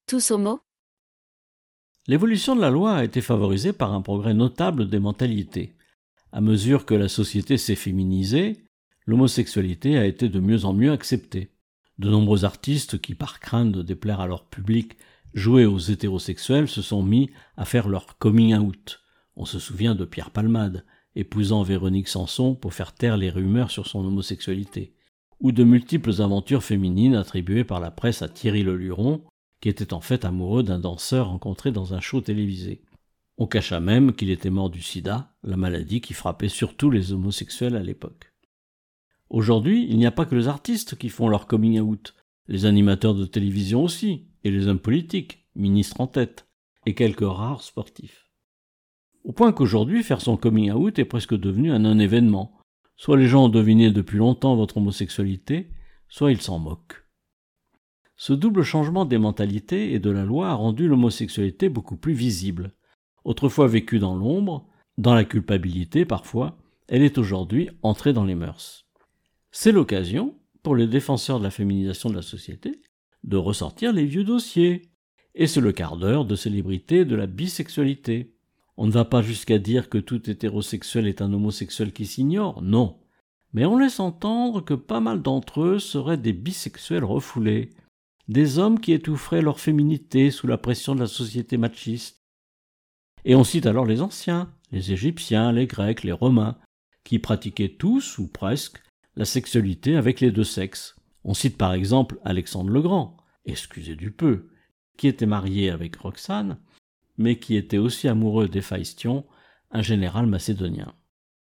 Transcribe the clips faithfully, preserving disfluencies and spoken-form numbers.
tous homo? L'évolution de la loi a été favorisée par un progrès notable des mentalités. À mesure que la société s'est féminisée, l'homosexualité a été de mieux en mieux acceptée. De nombreux artistes qui, par crainte de déplaire à leur public, jouaient aux hétérosexuels, se sont mis à faire leur coming out. On se souvient de Pierre Palmade, épousant Véronique Sanson pour faire taire les rumeurs sur son homosexualité, ou de multiples aventures féminines attribuées par la presse à Thierry Leluron, qui était en fait amoureux d'un danseur rencontré dans un show télévisé. On cacha même qu'il était mort du sida, la maladie qui frappait surtout les homosexuels à l'époque. Aujourd'hui, il n'y a pas que les artistes qui font leur coming out, les animateurs de télévision aussi, et les hommes politiques, ministres en tête, et quelques rares sportifs. Au point qu'aujourd'hui, faire son coming out est presque devenu un non-événement. Soit les gens ont deviné depuis longtemps votre homosexualité, soit ils s'en moquent. Ce double changement des mentalités et de la loi a rendu l'homosexualité beaucoup plus visible. Autrefois vécue dans l'ombre, dans la culpabilité parfois, elle est aujourd'hui entrée dans les mœurs. C'est l'occasion, pour les défenseurs de la féminisation de la société, de ressortir les vieux dossiers. Et c'est le quart d'heure de célébrité de la bisexualité. On ne va pas jusqu'à dire que tout hétérosexuel est un homosexuel qui s'ignore, non. Mais on laisse entendre que pas mal d'entre eux seraient des bisexuels refoulés, des hommes qui étoufferaient leur féminité sous la pression de la société machiste. Et on cite alors les anciens, les Égyptiens, les Grecs, les Romains, qui pratiquaient tous, ou presque, la sexualité avec les deux sexes. On cite par exemple Alexandre le Grand, excusez du peu, qui était marié avec Roxane, mais qui était aussi amoureux d'Héphaïstion, un général macédonien.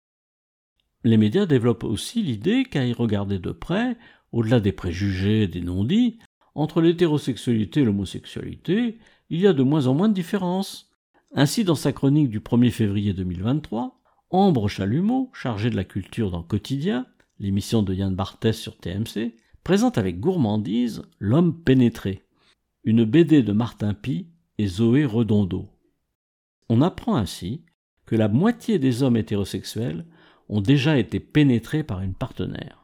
Les médias développent aussi l'idée qu'à y regarder de près, au-delà des préjugés et des non-dits, entre l'hétérosexualité et l'homosexualité, il y a de moins en moins de différences. Ainsi, dans sa chronique du premier février deux mille vingt-trois, Ambre Chalumeau, chargée de la culture dans Quotidien, l'émission de Yann Barthès sur T M C, présente avec gourmandise L'homme pénétré, une B D de Martin Py et Zoé Redondo. On apprend ainsi que la moitié des hommes hétérosexuels ont déjà été pénétrés par une partenaire.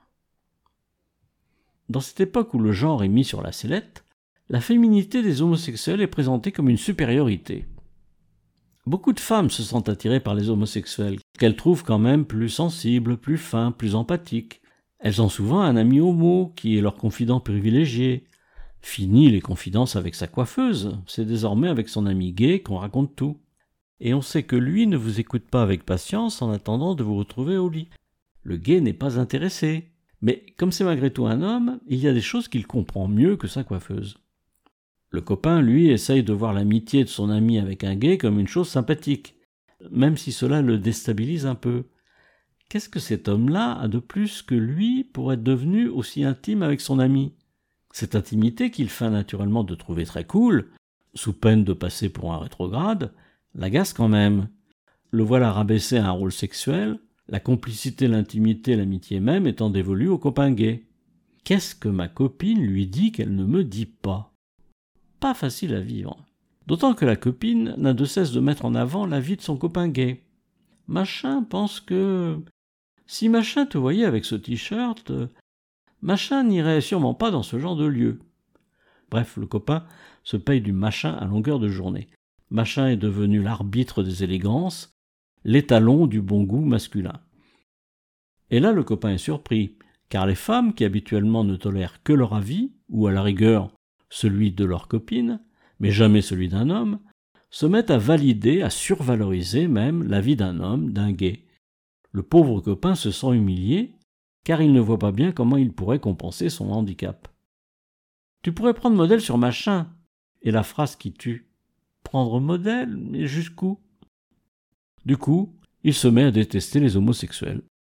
Dans cette époque où le genre est mis sur la sellette, la féminité des homosexuels est présentée comme une supériorité. Beaucoup de femmes se sentent attirées par les homosexuels, qu'elles trouvent quand même plus sensibles, plus fins, plus empathiques. Elles ont souvent un ami homo qui est leur confident privilégié. Fini les confidences avec sa coiffeuse, c'est désormais avec son ami gay qu'on raconte tout. Et on sait que lui ne vous écoute pas avec patience en attendant de vous retrouver au lit. Le gay n'est pas intéressé. Mais comme c'est malgré tout un homme, il y a des choses qu'il comprend mieux que sa coiffeuse. Le copain, lui, essaye de voir l'amitié de son ami avec un gay comme une chose sympathique, même si cela le déstabilise un peu. Qu'est-ce que cet homme-là a de plus que lui pour être devenu aussi intime avec son ami ? Cette intimité qu'il feint naturellement de trouver très cool, sous peine de passer pour un rétrograde, l'agace quand même. Le voilà rabaissé à un rôle sexuel, la complicité, l'intimité, l'amitié même étant dévolue au copain gay. Qu'est-ce que ma copine lui dit qu'elle ne me dit pas ? Pas facile à vivre. D'autant que la copine n'a de cesse de mettre en avant la vie de son copain gay. Machin pense que... Si Machin te voyait avec ce t-shirt, Machin n'irait sûrement pas dans ce genre de lieu. Bref, le copain se paye du Machin à longueur de journée. Machin est devenu l'arbitre des élégances, l'étalon du bon goût masculin. Et là, le copain est surpris, car les femmes, qui habituellement ne tolèrent que leur avis, ou à la rigueur celui de leur copine, mais jamais celui d'un homme, se mettent à valider, à survaloriser même l'avis d'un homme, d'un gay. Le pauvre copain se sent humilié, car il ne voit pas bien comment il pourrait compenser son handicap. Tu pourrais prendre modèle sur Machin, et la phrase qui tue. Prendre modèle, mais jusqu'où ? Du coup, il se met à détester les homosexuels.